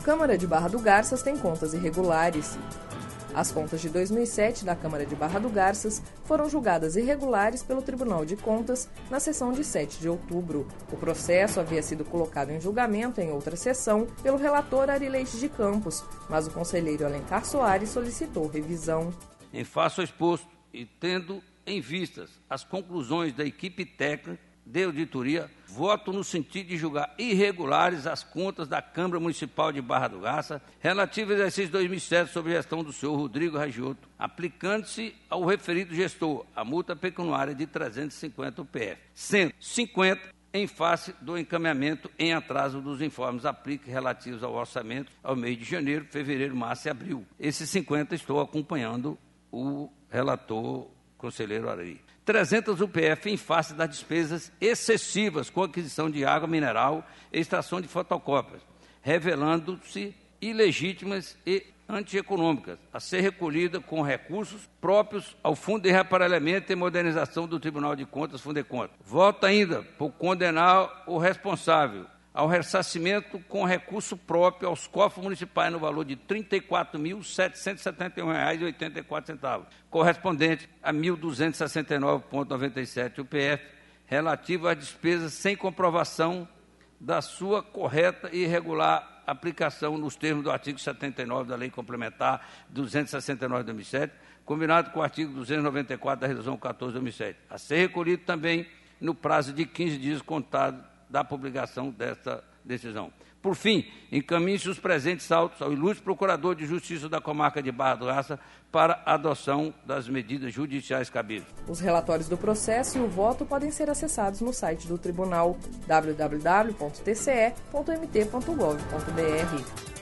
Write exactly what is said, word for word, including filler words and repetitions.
Câmara de Barra do Garças tem contas irregulares. As contas de dois mil e sete da Câmara de Barra do Garças foram julgadas irregulares pelo Tribunal de Contas na sessão de sete de outubro. O processo havia sido colocado em julgamento em outra sessão pelo relator Ari Leite de Campos, mas o conselheiro Alencar Soares solicitou revisão. Em face ao exposto e tendo em vistas as conclusões da equipe técnica de auditoria, voto no sentido de julgar irregulares as contas da Câmara Municipal de Barra do Garça, relativa ao exercício dois mil e sete, sob gestão do senhor Rodrigo Raggiotto, aplicando-se ao referido gestor a multa pecuniária de trezentos e cinquenta U P F, sendo cinquenta em face do encaminhamento em atraso dos informes aplique relativos ao orçamento ao mês de janeiro, fevereiro, março e abril. Esses cinquenta estou acompanhando o relator conselheiro Ari. trezentos U P F em face das despesas excessivas com aquisição de água mineral e extração de fotocópias, revelando-se ilegítimas e antieconômicas, a ser recolhida com recursos próprios ao Fundo de Reaparelhamento e Modernização do Tribunal de Contas, Fundeconta. Voto ainda por condenar o responsável ao ressarcimento com recurso próprio aos cofres municipais no valor de trinta e quatro mil, setecentos e setenta e um reais e oitenta e quatro centavos, correspondente a mil duzentos e sessenta e nove vírgula noventa e sete U P F, relativo às despesas sem comprovação da sua correta e irregular aplicação nos termos do artigo setenta e nove da Lei Complementar duzentos e sessenta e nove de dois mil e sete, combinado com o artigo duzentos e noventa e quatro da Resolução quatorze de dois mil e sete, a ser recolhido também no prazo de quinze dias contado da publicação desta decisão. Por fim, encaminhe-se os presentes autos ao ilustre Procurador de Justiça da Comarca de Barra do Garça para a adoção das medidas judiciais cabíveis. Os relatórios do processo e o voto podem ser acessados no site do Tribunal w w w ponto t c e ponto m t ponto gov ponto b r.